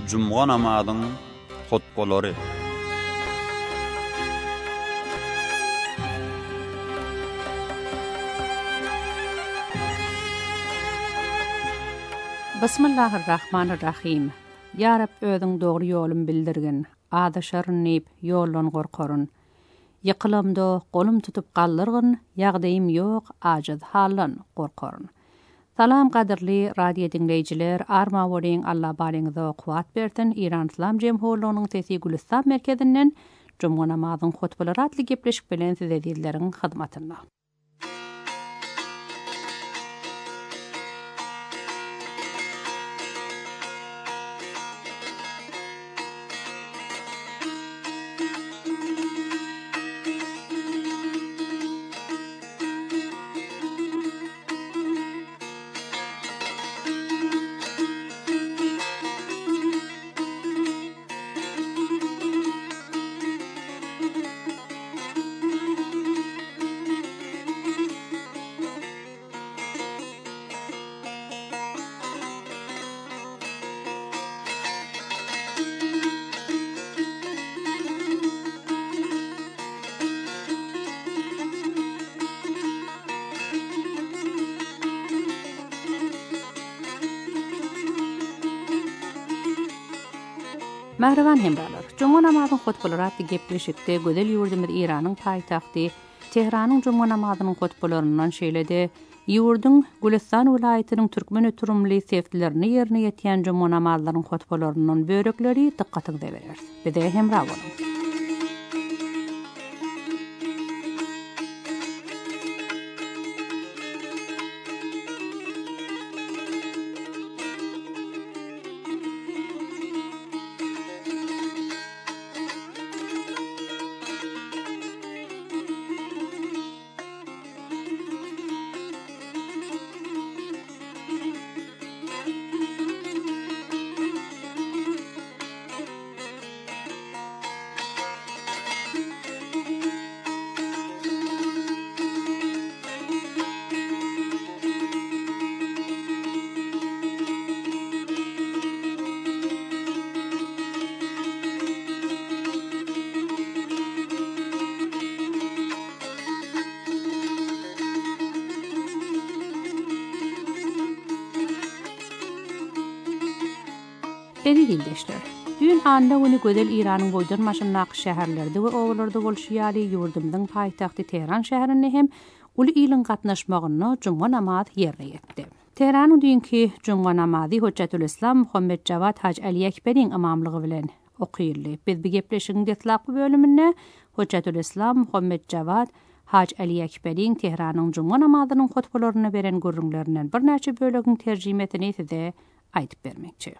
Cumga namazyň hutbalary. Bismillahirrahmanirrahim. Ya Rab özüň dogry ýolum bildirgin. Adaşarnyp ýollan gorkaryn. Ýykylamda golum tutup gallyrgyn, ýagdaýym ýok, ajiz hallan gorkaryn. Salam gaderli radio dinleýijiler, arma bolyň Allah baryňyza kuwat bersin. İran İslam Jemhuriyetining Sesi Gülistan merkezinden Juma namazyň hutbalary atly gepleşik bilen size dilleriň hyzmatynda. Merhaban hemralar. Juma namazyň hutbalary atly gepleşikde gözel ýurdumyz Iranyň paýtagty Tehranyň juma namazynyň hutbalaryndan şeýlede ýurdun Gülistan vilayatynyň türkmen ötürümli seflerini ýerine ýetýän juma namazynyň hutbalarynyň börekleri diqqatyňyza berer. Bize hemra bolun. Eri dildeşler. Dün anda güni gözel İranyň boýdan maşynlaky şäherlerde we owlarda bolşýaly ýurdumyň paýtagty Tehran şäherinde hem uly ýylyň gatnaşmagyna juma namaz ýerine ýetdi. Tehranyň dünkü juma namazy Hoçatül Islam Muhammed Jawad Haj Ali Ekberiň imamlygy bilen okýarly. Biz bu gepleşigiň detlapy bölüminde Hoçatül Islam Muhammed Jawad Haj Ali Ekberiň Tehranyň juma namazynyň hutbalaryna beren görüňlerinden bir näçe bölegiň terjimetini size aýdyp bermekçi.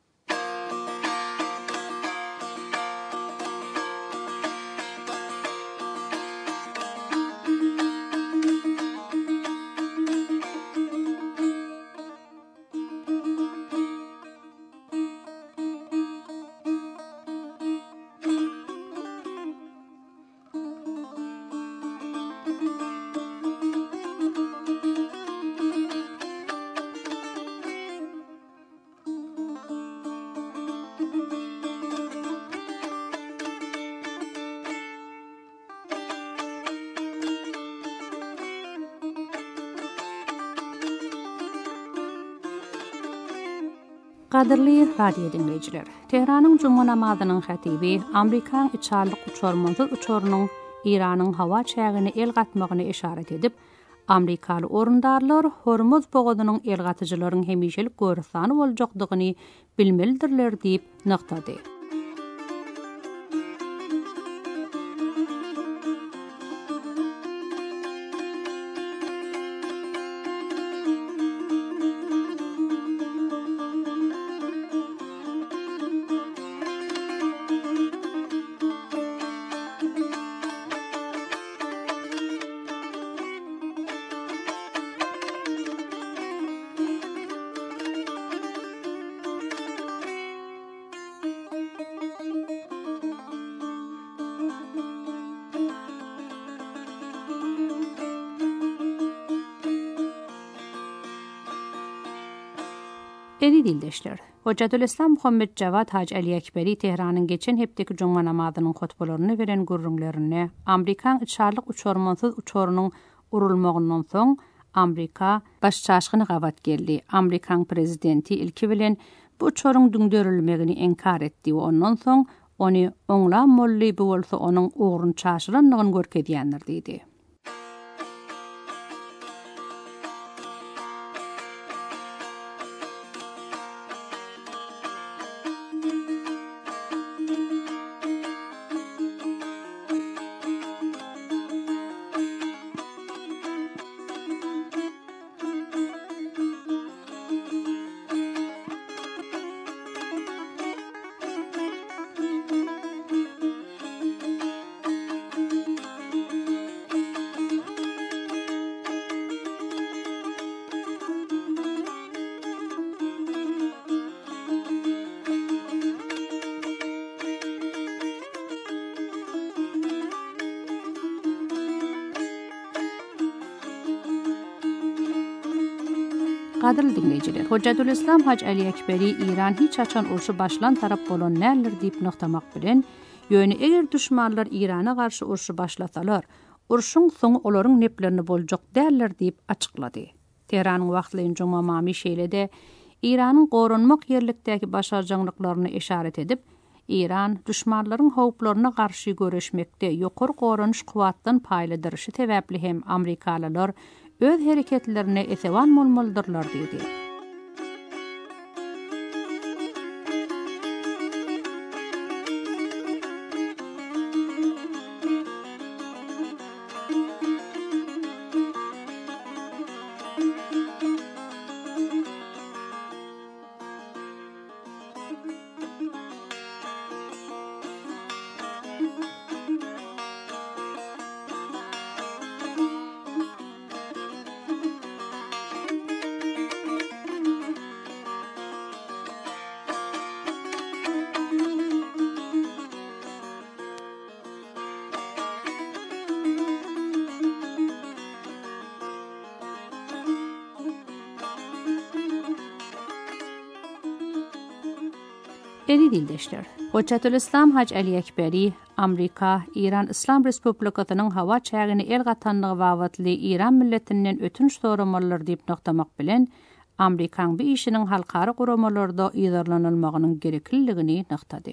Qadirli radio dinleyijiler. Tehranyň juma namazynyň hatibi Amerikan içarlyk uçurmansyz uçurunyň Iranyň hawa çägini el gatmagyny işaret edip, Amerikaly orundarlar Hormuz bogadynyň el gatyjylaryň hemişelik görsany boljakdygyny bilmelidirler diýip noktady. Eri dildeşler. Hocatülislam Muhammed Javad Hac Ali Ekberi Tehran'ın geçen hepdeki cuma namazının hutbalaryny veren gurrunlaryny Amerikan içarlyk uçormansız uçorunun urulmagyndan soň Amerika baş çaşgyny gawat geldi. Amerikan prezidenti ilki bilen bu uçorun düňdörilmegini inkar etdi we ondan soň onu oňla molly bolsa onuň ugrun çaşyranlygyny görkezýändir diýdi. Qadirli dinleyiciler, Hocatülislam Hac Ali Ekberi İran hiç açan urşu başlan tarap bolan näler diýip noktamak bilen, ýöne eger düşmanlar İrana garşy urşu başlasalar, urşuň soňy olaryň neplerini boljak däller diýip açyklady. Teheranyň wagtlaryň juma mamy şeýlede İranyň gorunmak ýerlikdäki başarjanyklaryny işaret edip, İran düşmanlaryň howplaryna garşy göreşmekde ýokary gorunuş kuwatdan paýlydyryşy sebäpli hem Amerikalılar öz hereketlerine esewan bolmalydyrlar diýdi. Eri dildeşler. Hocatülislam Hac Ali Ekberi, Amerika, İran İslam Respublikasynyň hawa çägini el gatanlygy wagtly İran milletinden ötünç soramallar diýip noktamak bilen, Amerikan bu işiniň halkary guramalarda ýazarlanylmagynyň gerekliligini noktady.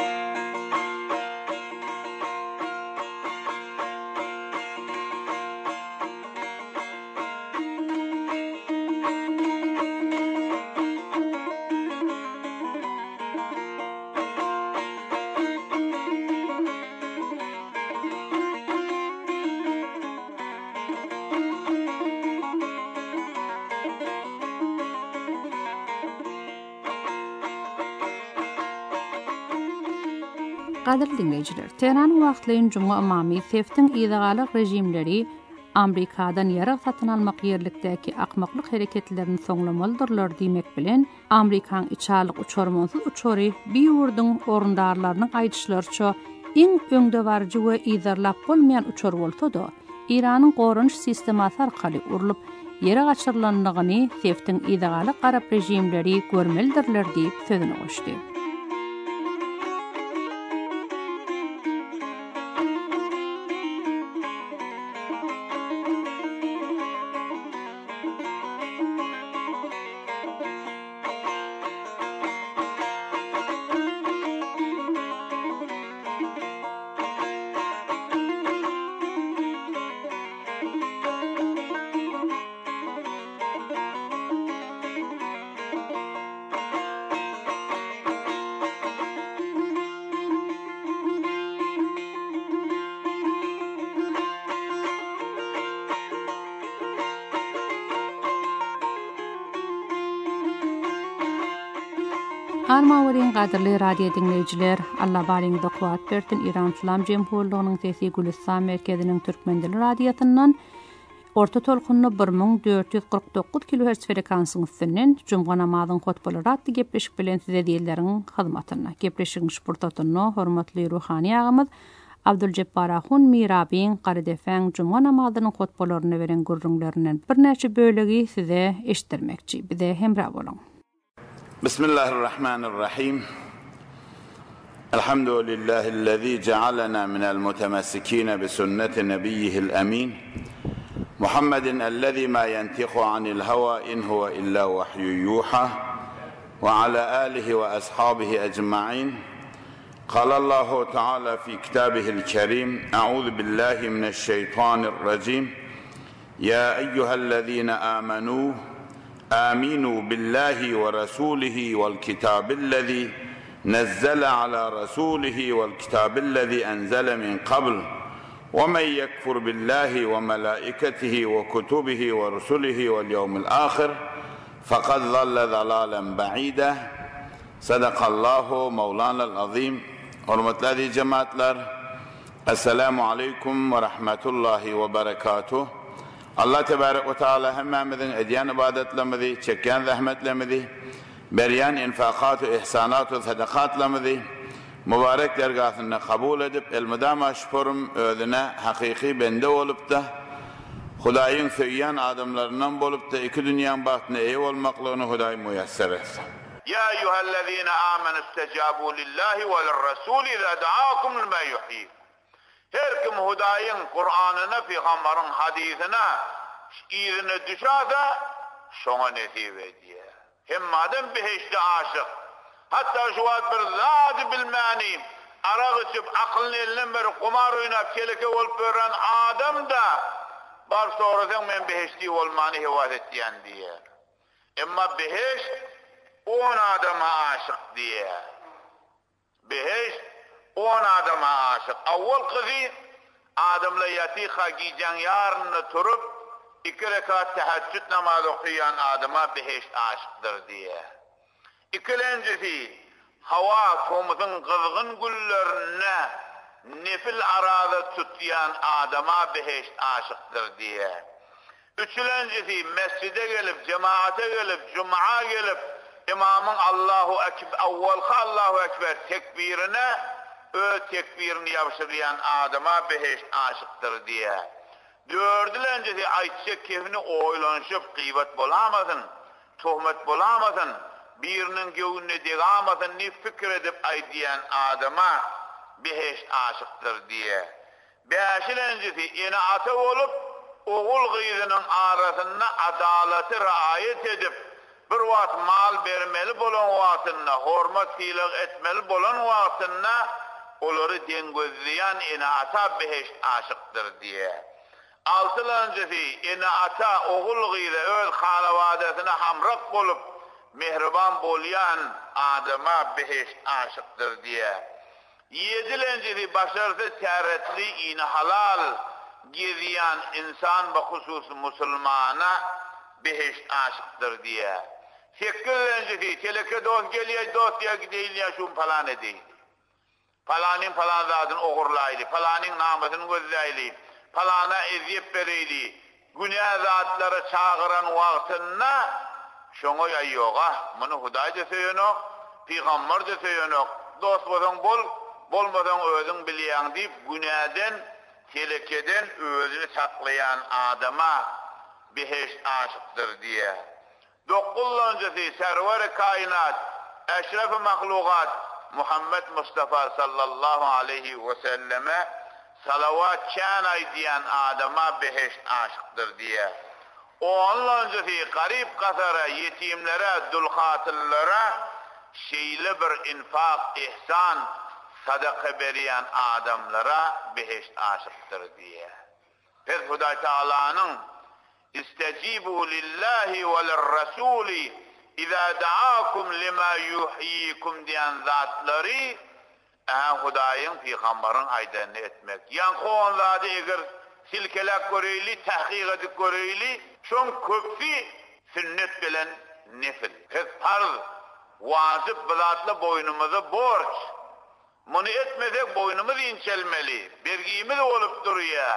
Qadirli dinleyiciler, Tehran'ın wagtlaryň juma amamy seftiň ýygalyk rejimleri Amerikadan ýarak satyn almak ýerlikdäki akmaklyk hereketlerini soňlamalydyrlar diýmek bilen, Amerikan içarlyk uçormansız uçory bir ýurduň orundarlarynyň aýdyşlarça iň öňde barjy we ýyzarlap bolmaýan uçor bolsa-da, İranyň gorunuş sistemasy arkaly urulyp ýere gaçyrylanyny seftiň ýygalyk garap rejimleri görmelidirler diýip sözüne goşdy. Armawryň gaderli radio dinleyijiler, Allah baryňyzda kuwat bersin. İran İslam Jemhuriyetining sesi Gülistan merkeziniň türkmendili radiosundan orta tolkunlu 1449 kHz frekansyň üstünden juma namazyň hutbalary atdy gepleşik bilen size diýerleriň hyzmatyna. Gepleşigiň şurtatyny hormatly ruhani agymyz Abduljabbar Ahun Mirabiň Garadefäň juma namazynyň hutbalaryny beren gurrunlarynyň bir näçe bölegi size eşitdirmekçi. Bize hemrah bolun. بسم الله الرحمن الرحيم. الحمد لله الذي جعلنا من المتمسكين بسنة نبيه الأمين محمد الذي ما ينطق عن الهوى إن هو إلا وحي يوحى، وعلى آله وأصحابه أجمعين. قال الله تعالى في كتابه الكريم: أعوذ بالله من الشيطان الرجيم. يا أيها الذين آمنوا آمنوا بالله ورسوله والكتاب الذي نزل على رسوله والكتاب الذي أنزل من قبل ومن يكفر بالله وملائكته وكتبه ورسله واليوم الآخر فقد ضل ضلالا بعيدا. Sadakallahu Mevlana'l azim. Hürmetli cemaatler, Esselamu Aleyküm ve Rahmetullahi ve Berekatuh. Allah Tebarek ve Teala hemmemizin ediyen ibadetlerimizi, çeken zahmetlerimizi, beriyen infakat ve ihsanat ve sadakatlerimizi mübarek dergahında kabul edip elmidama şüphurum özüne hakiki bende olup da Hudayın söyleyen adamlarından bolup da iki dünyanın bahtına iyi olmaklığını Huday müyesser etsin. Ya eyyühellezine amenu istecabu lillahi ve lirrasul izâ da'akum lima yuhyi. Her kim Hudayın Kur'an'ına, Peygamber'in hadisine izine düşerse şuna nesip ediyor. Hem madem behişte aşık, hatta şu ad bir zat bilmani, arak içip aklını eline bir kumar oynayıp keleke olup veren adam da bar sonradan ben behişti olmanı hevas ettiyen diye. Ama behişt on adama aşık diye. Behişt on adama aşık. Avval kızı adamla yatika giyeceksin yarını turup 2 rekat teheccüd namazı okuyan adama behişt aşıktır diye. İkincisi hava tomuzun kızgın güllerine nefil arada tutmayan adama behişt aşıktır diye. Üçüncüsü mescide gelip, cemaate gelip, cuma gelip imamın Allahu Ekber, Allahu Ekber tekbirine tekbirini yapıştırıyan adama behişt aşıktır diye. Dördüncüsü aytacak keyfini oylanışıp gıybet bulamasın, tuhmet bulamasın, birinin göğünü degamasın, ne fikir edip aydiyen adama behişt aşıktır diye. Beşincisi inaate olup oğul gıydının arasında adaleti riayet edip bir vaat mal vermeli bolan vaatına, hormat hilag etmeli bolan vaatına onları dengözleyen inaata behişt aşıktır diye. Altıncısı inaata oğul gıydı öz halavadesine hamrak olup mehriban bolyan adama behişt aşıktır diye. Yedincisi başarısız teretli in halal geziyen insan ve husus Müslümana behişt aşıktır diye. Sekizincisi teleke dost geliyor, dost ya gideyim ya şun falan edeyim. Falanın falan zatın oğurlaylı, falanın namusunu gözleyli, falana eziyip vereyli, günah zatları çağıran vaktinde şunu ya yoga, bunu Huday da söylenok, Peygamber de söylenok, dost olsan bol, bolmadan özün bileyen deyip günahden, telekeden özünü saklayan adama behişt aşıktır diye. Dokuzuncusu server-i kainat, eşref-i mahlukat Muhammed Mustafa sallallahu aleyhi ve selleme salavat çanay diyen adama behişt aşıktır diye. Onuncusu garip kasara, yetimlere, dulhatıllara şeyli bir infak, ihsan, sadaka veriyen adamlara behişt aşıktır diye. Biz Huday Teala'nın İstecibu lillahi ve lirrasuli izâ da'akum lima yuhyikum diyen zatları Hudayın Peygamber'in aydanını etmek. Yankı onlarda eğer silkelek göreyli, tahkik edip göreyli, şun köpsi sünnet bilen nefil. Biz farz, vazip bilatlı boynumuzu borç. Bunu etmesek boynumuz inçelmeli. Bergimiz olup duruyor.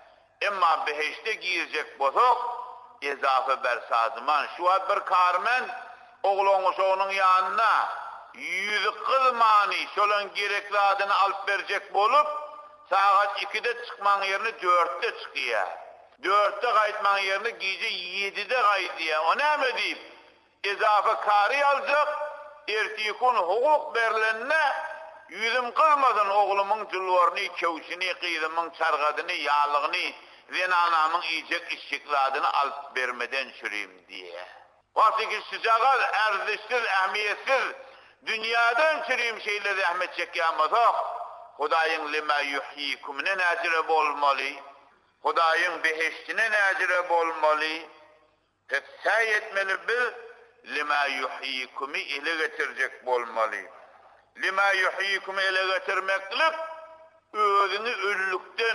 Ama behişte girecek bozuk, ezafe bersazman. Şu ad bir karmen, oğlunu onun yanına, 100 kız mani, şolun gerekli adını alıp verecek bolup, saat 2'de çıkman yerini 4'te çıkıyor. 4'te kayıtman yerini gece 7'de kayıtıyor. O ne mi deyip? Ezafe kari alacak, ertikun hukuk berlenine yüzüm kılmadan oğlumun cülvarını, kevşini, kıyımın çargadını, yağlığını ve anamın yiyecek işçikladını alıp vermeden süreyim diye. Vasiki sıcağı erzişsiz, ehmiyetsiz dünyadan süreyim şeyle zahmet çekiyamazak. Hudayın lima yuhyikumine necireb olmalı. Hudayın beheştine necireb olmalı. Fetsay etmeli bil lima yuhyikumi ile getirecek olmalı. Lima yuhyikumi ile getirmeklik özünü üllükten,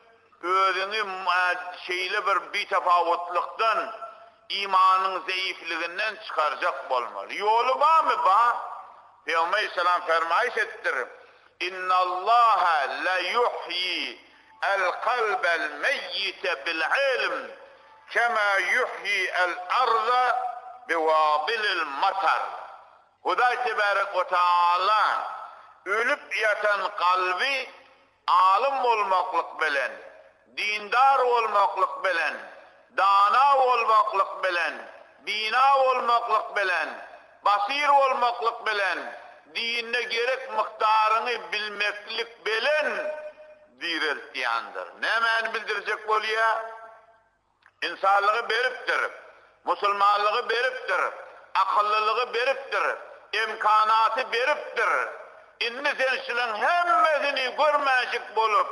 özünü şeyle bir tefavutlıktan, imanın zayıflığından çıkaracak olmalı. Yolu var mı? Peygamber Aleyhisselam fermayış ettir. İnna Allaha la yuhyi el-kalbel meyyite bil-ilm kema yuhyi el-arza bivabilil matar. Huday Tebarek ve Teala ölüp yatan kalbi alim olmaklık bilen, dindar olmaklık bilen, dana olmaklık bilen, bina olmaklık bilen, basir olmaklık bilen, dinine gerek miktarını bilmeklik bilen diriltiyandır. Ne mani bildirecek oluyor? İnsanlığı beriptir, Müslümanlığı beriptir, akıllılığı beriptir, imkanatı beriptir. İnni senşilin hemmesini görmeyecek bulup,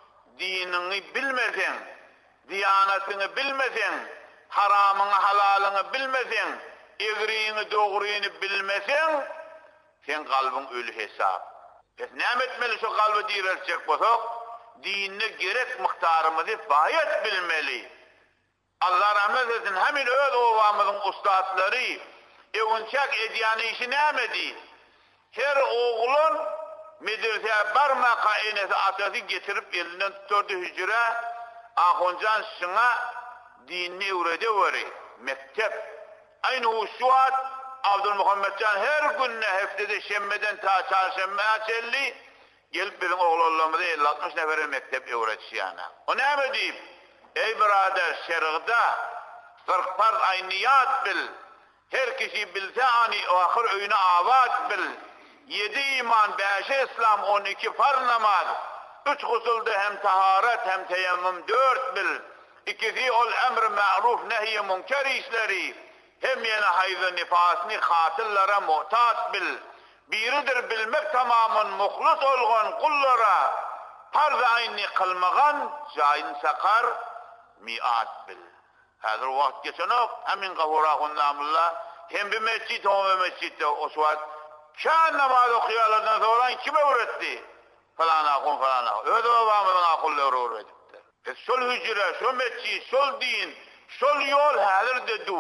dinini bilmesen, diyanetini bilmesen, haramını halalını bilmesen, eğriğini doğruyunu bilmesen, sen kalbin ölü hesap. Ne etmeli şu kalbi diriltecek olsak? Dinine gerek miktarımızı bayat bilmeli. Allah rahmet etsin, hemin öyle ovamızın ustadları, evunçak ediyanı işi ne emedi? Her oğlun medreseye barma kainesi asası getirip elinden tuturdu hücre, ahuncan şuna dinini öğredi veri, mektep. Aynı uşuat, Abdülmuhammedcan her günne heftede şemmeden ta çarşembeye çelli, gelip bizim oğullarımıza 50-60 nefere mektep öğretişiyana. O ne mi deyip? Ey birader şerıkta 40 farz ayniyat bil. Her kişi bilse ani o ahir öyüne avat bil. 7 iman, 5 İslam, 12 farz namaz. 3 husulda hem taharet hem teyemmüm 4 bil. İkisi ol emr ma'ruf nehy münker işleri. Hem yine hayz nifasını hatillere muhtat bil. Biridir bilmek tamamın muhlis olgun kullara. Farz aynı kılmağın cain sakar mi'at bil. Hazır vakit geçen ok, emin gafurahun namullah, hem bir mescid, hem bir mescidde o suat, şan namaz okuyalardan sonra kime öğretti? Falan akun falan akun. Öyle babamızın akılları öğretiptir. Sol hücre, sol mescid, sol din, sol yol hazır dedu.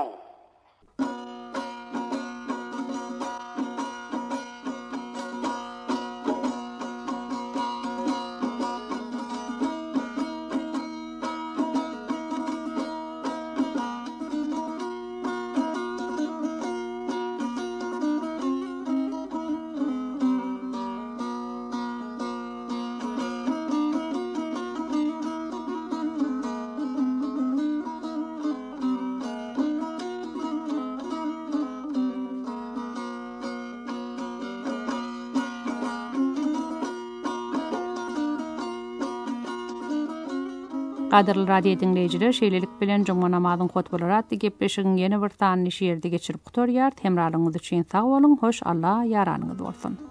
Qadirli radio dinleyijiler, şeýlelik bilen Juma namazyň hutbalary atdy gepleşigiň ýene bir tanyny şeýerde geçirip gutarýar. Hemralyňyz üçin sag bolun, hoş Allah ýaranyňyz bolsun.